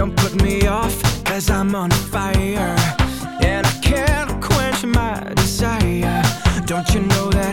Don't put me off, cause I'm on fire, and I can't quench my desire. Don't you know that